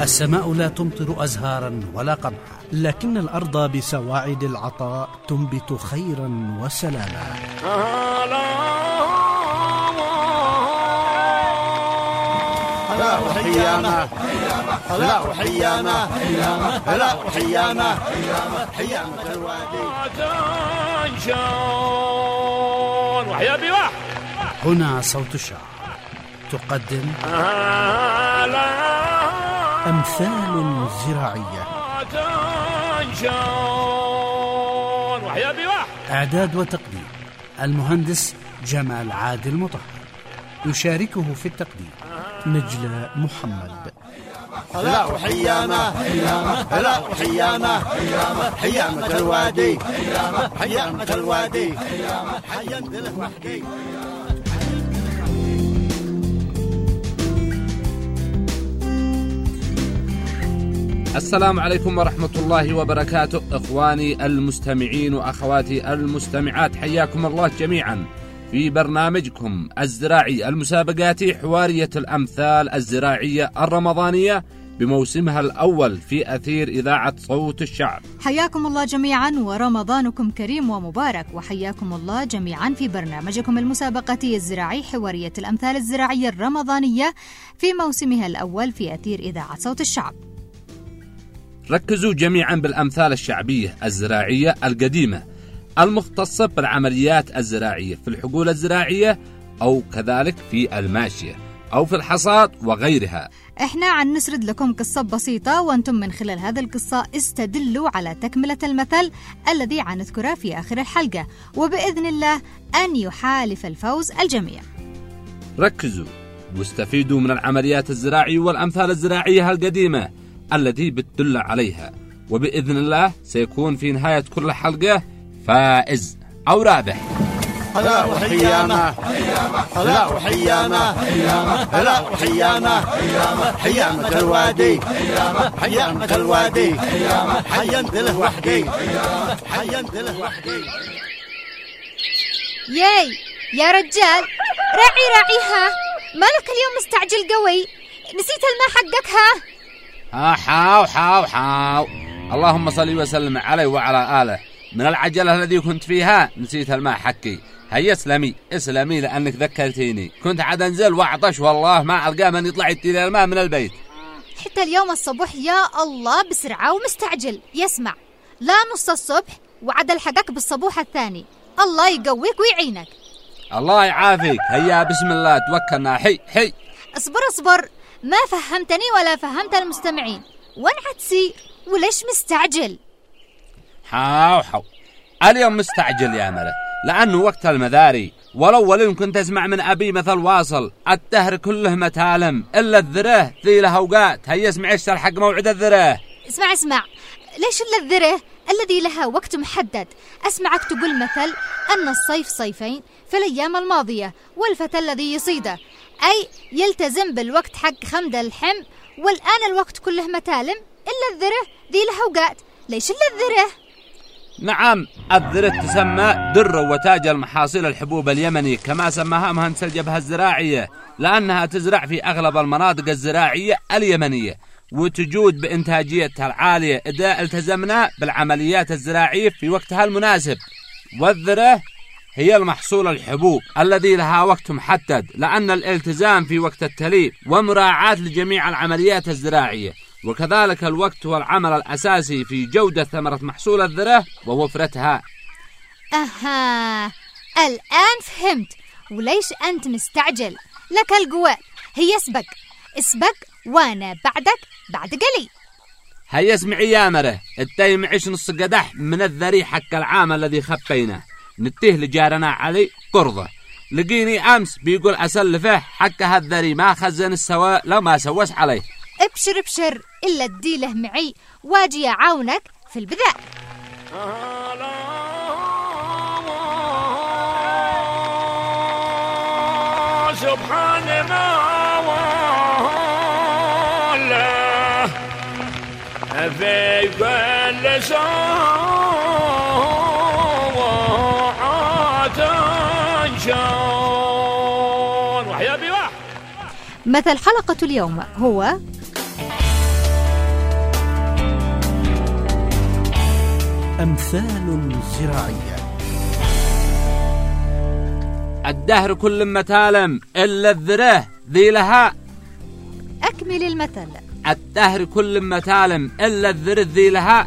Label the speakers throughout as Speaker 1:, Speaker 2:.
Speaker 1: السماء لا تمطر أزهارا ولا قمحا، لكن الأرض بسواعد العطاء تنبت خيرا وسلاما.
Speaker 2: هلا وحيانا هلا وحيانا هلا وحيانا حيامة الوادي
Speaker 3: تنشون وحيا بيوح.
Speaker 1: هنا صوت الشعب تقدم أمثال زراعية.
Speaker 3: تنشون وحيا بيوح.
Speaker 1: إعداد وتقديم المهندس جمال عادل مطهر، يشاركه في التقديم نجلة محمد.
Speaker 2: هلا وحيانا هلا وحيانا حيامة الوادي حيامة الوادي حيامة الوحدي.
Speaker 4: السلام عليكم ورحمة الله وبركاته. إخواني المستمعين وأخواتي المستمعات، حياكم الله جميعا في برنامجكم الزراعي المسابقاتي حوارية الأمثال الزراعية الرمضانية بموسمها الأول في أثير إذاعة صوت الشعب.
Speaker 5: حياكم الله جميعا ورمضانكم كريم ومبارك، وحياكم الله جميعا في برنامجكم المسابقاتي الزراعي حوارية الأمثال الزراعية الرمضانية في موسمها الأول في أثير إذاعة صوت الشعب.
Speaker 4: ركزوا جميعا بالأمثال الشعبية الزراعية القديمة المختصة بالعمليات الزراعية في الحقول الزراعية أو كذلك في الماشية أو في الحصاد وغيرها.
Speaker 5: احنا عن نسرد لكم قصة بسيطة، وانتم من خلال هذه القصة استدلوا على تكملة المثل الذي عنذكره في آخر الحلقة، وبإذن الله أن يحالف الفوز الجميع.
Speaker 4: ركزوا واستفيدوا من العمليات الزراعية والأمثال الزراعية القديمة التي بتدل عليها، وبإذن الله سيكون في نهاية كل حلقة فائز أو رابح.
Speaker 2: هلا وحيانا هلا وحيانا هلا وحيانا حيامة الوادي حيامة الوادي حيامة الوحدي حيامة الوحدي.
Speaker 6: ياي يا رجال، راعيها، مالك اليوم مستعجل قوي؟ نسيت الماء حقك؟
Speaker 4: حاو اللهم صل وسلم عليه وعلى آله. من العجلة الذي كنت فيها نسيت الماء حقي. هيا اسلمي لأنك ذكرتيني. كنت عاد انزل واعطش والله ما ألقى من يطلع يديني الماء من البيت.
Speaker 6: حتى اليوم الصبح يا الله بسرعة ومستعجل. يسمع، لا نص الصبح وعد الحقك بالصبوح الثاني. الله يقويك ويعينك.
Speaker 4: الله يعافيك. هيا بسم الله توكلنا. حي
Speaker 6: اصبر، ما فهمتني ولا فهمت المستمعين. وين عتسير وليش مستعجل؟
Speaker 4: حاو اليوم مستعجل يا مره لأنه وقت المذاري، والأول كنت أسمع من أبي مثل واصل: الدهر كله متالم إلا الذره ذي له أوقات. هيا اسمع ايش الحق موعد الذره.
Speaker 6: اسمع، ليش إلا الذره الذي لها وقت محدد؟ أسمعك تقول مثل أن الصيف صيفين في الأيام الماضية، والفتى الذي يصيده أي يلتزم بالوقت حق خمد الحم، والآن الوقت كله متالم إلا الذره ذي له أوقات. ليش إلا الذره؟
Speaker 4: نعم، الذرة تسمى در وتاج المحاصيل الحبوب اليمني كما سماها مهندس الجبهة الزراعية، لأنها تزرع في أغلب المناطق الزراعية اليمنية وتجود بإنتاجيتها العالية إذا التزمنا بالعمليات الزراعية في وقتها المناسب. والذرة هي المحصول الحبوب الذي لها وقت محدد، لأن الالتزام في وقت التليف ومراعاة لجميع العمليات الزراعية، وكذلك الوقت هو العمل الأساسي في جودة ثمرة محصول الذرة ووفرتها.
Speaker 6: الآن فهمت وليش أنت مستعجل. لك القوة، هي اسبق وانا بعدك بعد قليل.
Speaker 4: هيا اسمعي يا مره، التاي معيش نص قدح من الذري حق العام الذي خبيناه، نتيه لجارنا علي قرضه. لقيني أمس بيقول أسلفه حق هالذري ما خزن السواء لو ما سوس عليه.
Speaker 6: ابشر إلا الديله معي واجي أعاونك في البداء.
Speaker 3: سبحان الله في كل ساعة تنشون. وحيا بيوح.
Speaker 5: مثل حلقة اليوم هو
Speaker 1: الأمثال الزراعية.
Speaker 4: الدهر كل متالم إلا الذره ذي لها.
Speaker 6: أكمل المثل.
Speaker 4: الدهر كل متالم إلا الذره ذي لها.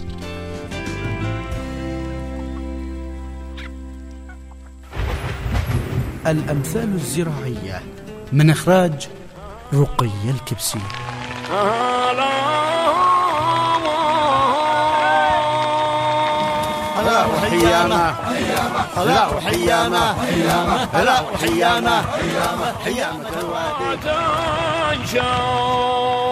Speaker 1: الأمثال الزراعية من إخراج رقية الكبسي.
Speaker 2: هلا وحيانا هلا وحيانا هلا وحيانا حيامة الوادي.